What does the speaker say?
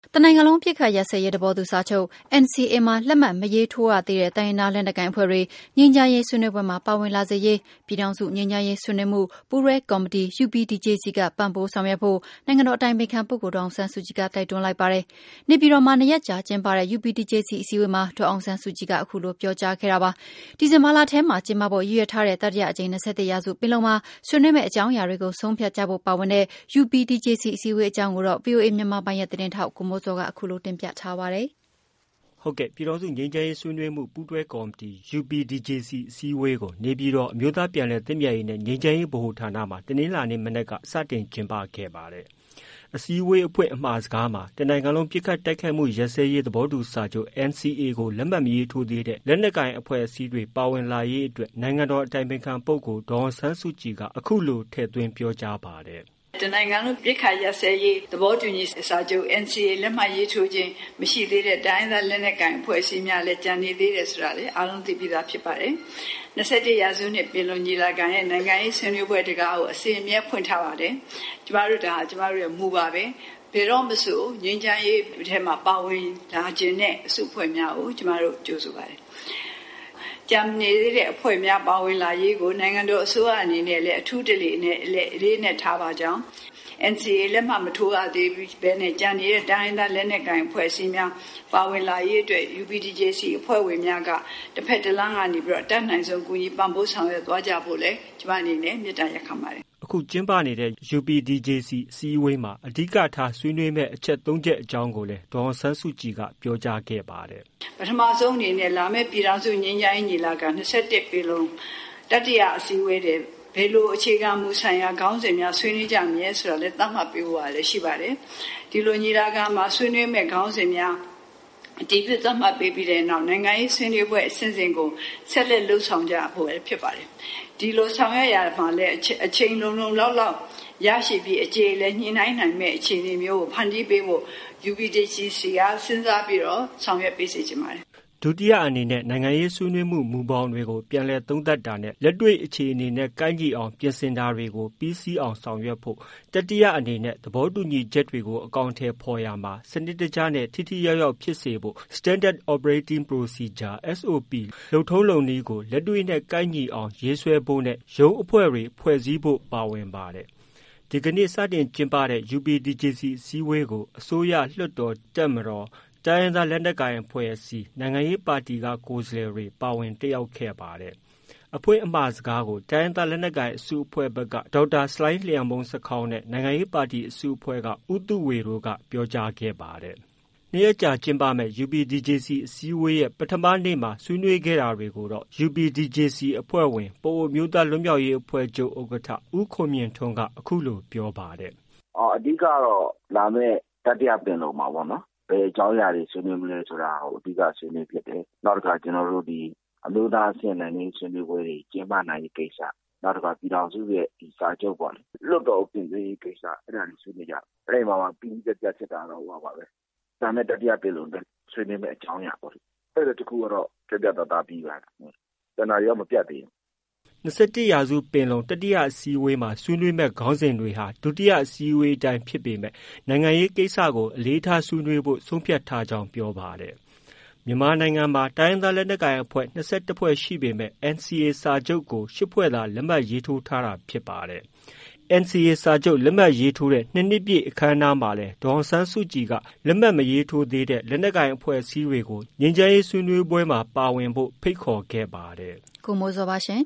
တနိုင်ငံလုံးပစ်ခတ်ရပ်စဲရေးသဘောတူစာချုပ် NCA မှာလက်မှတ်မရေးထိုးရသေးတဲ့တိုင်းရင်းသားလက်နက်ကိုင်အဖွဲ့တွေငြိမ်းချမ်းရေးဆွေးနွေးပွဲမှာပါဝင်လာစေရေးပြည်ထောင်စုငြိမ်းချမ်းရေးဆွေးနွေးမှုပူးတွဲကော်မတီ UPDJC ကပံ့ပိုးဆောင်ရွက်ဖို့နိုင်ငံတော်အတိုင်ပင်ခံပုဂ္ဂိုလ်ဒေါ်အောင်ဆန်းစုကြည်ကတိုက်တွန်းလိုက်ပါတယ်။နေပြည်တော်မှာ2 ရက်ကြာကျင်းပတဲ့ UPDJC အစည်းအဝေးမှာဒေါ်အောင်ဆန်းစုကြည်ကအခုလိုပြောကြားခဲ့တာပါ။ဒီဇင်ဘာလထဲမှာကျင်းပဖို့ရည်ရွယ်ထားတဲ့တတိယအကြိမ်21ရာစုပင်လုံမှာဆွေးနွေးမယ့်အကြောင်းအရာတွေကိုဆုံးဖြတ်ကြဖို့ပါဝင်တဲ့ UPDJC အစည်းအဝေးအကြောင်းကိုတော့ VOA မြန်မာပိုင်းရဲ့သတင်းထောက်ကိုမိုးစောကအခုလိုတင်ပြထားပါတယ်။ဟုတ်ကဲ့ပြည်ထောင်စုငြိမ်းချမ်းရေးဆွေးနွေးမှုပူးတွဲကော်မတီ UPDJC အစည်းအဝေးကိုနေပြည်တော်အမျိုးသားပြန်လည်သင့်မြတ်ရေးနဲ့ငြိမ်းချမ်းရေးဗဟိုဌာနမှာတနင်္လာနေ့မနက်ကစတင်ကျင်းပခဲ့ပါတယ်။အစည်းအဝေးအဖွင့်အမှာစကားမှာတနိုင်ငံလုံးပစ်ခတ်တိုက်ခိုက်မှုရပ်စဲရေးသဘောတူစာချုပ် NCA ကိုလက်မှတ်မရေးထိုးသေးတဲ့လက်နက်ကိုင်အဖွဲ့အစည်းတွေပါဝင်လာရေးအတွက်နိုင်ငံတော်အတိုင်ပင်ခံပုဂ္ဂိုလ်ဒေါ်အောင်ဆန်းစုကြည်ကအခုလိုထည့်သွင်းပြောကြားပါတယ်။တနိုင်ငံလုံးပစ်ခတ်ရပ်စဲရေးသဘောတူညီစာချုပ် NCA လက်မှတ်ရေးထိုးခြင်းမရှိသေးတဲ့တိုင်းဒေသလက်နက်ကိုင်အဖွဲ့အစည်းများလည်းကြံနေသေးတယ်ဆိုတာလေအားလုံးသိပြီးသားဖြစ်ပါတယ်။21ရာစုနှစ်ပင်လုံညီလာခံရဲ့နိုင်ငံရေးဆွေးနွေးပွဲတကားကိုအစီအမြဲဖွင့်ထားပါတယ်။ကျမတို့ရဲ့မူပါပဲ။ဘယ်တော့မှဆိုငြိမ်းချမ်းရေးထဲမှာပါဝင်လာခြင်းနဲ့အစုအဖွဲ့များကိုကျမတို့ကြိုးဆိုပါတယ်။ကြံနေသေးတဲ့အဖွဲ့များပါဝင်လာရေးကိုနိုင်ငံတော်အစိုးရအနေနဲ့လည်းအထူးတလေနဲ့လေးနဲ့ထားပါကြောင်း NCA လက်မှတ်မထိုးရသေးဘဲနဲ့ကြံနေတဲ့တိုင်းဒေသလက်နက်ကိုင်အဖွဲ့အစည်းများပါဝင်လာရေးအတွက် UPDJC အဖွဲ့ဝင်များကတစ်ဖက်တစ်လမ်းကနေပြီးတော့တတ်နိုင်ဆုံးကူညီပံ့ပိုးဆောင်ရွက်သွားကြဖို့လည်းကျမအနေနဲ့မေတ္တာရပ်ခံပါတယ်အခုကျင်းပနေတဲ့ UPDJC အစည်းအဝေးမှာအဓိကထားဆွေးနွေးမဲ့အချက်၃ချက်အကြောင်းကိုလည်းဒေါ်အောင်ဆန်းစုကြည်ကပြောကြားခဲ့ပါတယ်ပထမဆုံးအနေနဲ့လာမယ့်ပြည်ထောင်စုငြိမ်းချမ်းရေးညီလာခံ21ပြည်လုံးတတိယအစည်းအဝေးတွေဘယ်လိုအခြေခံမူဆိုင်ရာခေါင်းစဉ်များဆွေးနွေးကြမလဲဆိုတာလည်းသတ်မှတ်ပေးဖို့လည်းရှိပါတယ်ဒီလိုညီလာခံမှာဆွေးနွေးမဲ့ခေါင်းစဉ်များအတည်ပြုသတ်မှတ်ပေးပြီးတဲ့နောက်နိုင်ငံရေးဆွေးနွေးပွဲအစဉ်စဉ်ကိုဆက်လက်လှုပ်ဆောင်ကြဖို့ဖြစ်ပါတယ်ဒီလိုဆောင်ရွက်ရမှာလည်းအချိန်လုံးလောက်ရရှိပြီးအကျေလည်းညှိနှိုင်းနိုင်မဲ့အခြေအနေမျိုးကိုဖန်တီးပေးဖို့ UPDJC ကစဉ်းစားပြီးတော့ဆောင်ရွက်ပေးစေချင်ပါတယ်ဒုတိယအနေနဲ့နိုင်ငံရေးဆွေးနွေးမှုမူပေါင်းတွေကိုပြန်လည်သုံးသပ်တာနဲ့လက်တွေ့အခြေအနေနဲ့ကိုက်ညီအောင်ပြင်ဆင်တာတွေကိုပြီးစီးအောင်ဆောင်ရွက်ဖို့တတိယအနေနဲ့သဘောတူညီချက်တွေကိုအကောင်အထည်ဖော်ရမှာစနစ်တကျနဲ့ထိထိရောက်ရောက်ဖြစ်စေဖို့ Standard Operating Procedure SOP လုပ်ထုံးလုပ်နည်းကိုလက်တွေ့နဲ့ကိုက်ညီအောင်ရေးဆွဲဖို့နဲ့ရုံးအဖွဲ့တွေဖွဲ့စည်းဖို့ပါဝင်ပါတယ်ဒီကနေ့စတင်ကျင်းပတဲ့ UPDJC အစည်းအဝေးကိုအစိုးရလွှတ်တော်တပ်မတော်တိုင်းရင်းသားလက်နက်ကိုင်အဖွဲ့အစည်းနိုင်ငံရေးပါတီကကိုယ်စားလှယ်တွေပါဝင်တက်ရောက်ခဲ့ပါတယ်။အဖွင့်အမှာစကားကိုတိုင်းရင်းသားလက်နက်ကိုင်အစုအဖွဲ့ဘက်ကဒေါက်တာစလိုင်းလျံမုံစခေါင်းနဲ့နိုင်ငံရေးပါတီအစုအဖွဲ့ကဦးတုဝေတို့ကပြောကြားခဲ့ပါတယ်။နေ့ရက်ကြာကျင်းပမဲ့ UPDJC အစည်းအဝေးရဲ့ပထမနေ့မှာဆွေးနွေးခဲ့တာတွေကိုတော့ UPDJC အဖွဲ့ဝင်ပအိုမျိုးသားလွတ်မြောက်ရေးအဖွဲ့ချုပ်ဥက္ကဋ္ဌဦးခွန်မြင့်ထွန်းကအခုလိုပြောပါတယ်။အဓိကတော့လာမဲ့တတိယပင်လုံမှာပေါ့နော်။ဘယ်အကြောင်းအရာတွေဆွေးနွေးမလဲဆိုတာကိုအဓိကဆွေးနွေးဖြစ်တယ်။နောက်တစ်ခါကျွန်တော်တို့ဒီအမျိုးသားအဆင့်နိုင်ငံရေးဆွေးနွေးပွဲတွေကျင်းပနိုင်ရေးကိစ္စနောက်တစ်ခါပြည်ထောင်စုရဲ့ဒီစာချုပ်ပေါ့လေလွတ်တော်ပြင်ရေးကိစ္စအဲ့ဒါတွေဆွေးနွေးကြတယ်။အဲ့ဒီမှာပြီးပြတ်ဖြစ်တာတော့ဟောပါပဲ။ဒါနဲ့တတိယပြည်လုံးဆွေးနွေးမယ့်အကြောင်းအရာပေါ့လေ။အဲ့ဒါတခုကတော့ပြတ်သားပြီးပါလား။တဏှာရောမပြတ်သေးဘူး 21ရာစုပင်လုံတတိယအစည်းအဝေးမှာဆွေးနွေးမဲ့ခေါင်းစဉ်တွေဟာဒုတိယအစည်းအဝေးအတိုင်းဖြစ်ပေမဲ့နိုင်ငံရေးကိစ္စကိုအလေးထားဆွေးနွေးဖို့ဆုံးဖြတ်ထားကြောင်းပြောပါတယ်။မြန်မာနိုင်ငံမှာတိုင်းရင်းသားလက်နက်ကိုင်အဖွဲ့21ဖွဲ့ရှိပေမဲ့ NCA စာချုပ်ကို8ဖွဲ့သာလက်မှတ်ရေးထိုးထားတာဖြစ်ပါတယ်။ NCA စာချုပ်လက်မှတ်ရေးထိုးတဲ့2နှစ်ပြည့်အခမ်းအနားမှာလည်းဒေါ်အောင်ဆန်းစုကြည်ကလက်မှတ်မရေးထိုးသေးတဲ့လက်နက်ကိုင်အဖွဲ့အစည်းတွေကိုငြိမ်းချမ်းရေးဆွေးနွေးပွဲမှာပါဝင်ဖို့ဖိတ်ခေါ်ခဲ့ပါတယ်။ကိုမိုးစောပါရှင်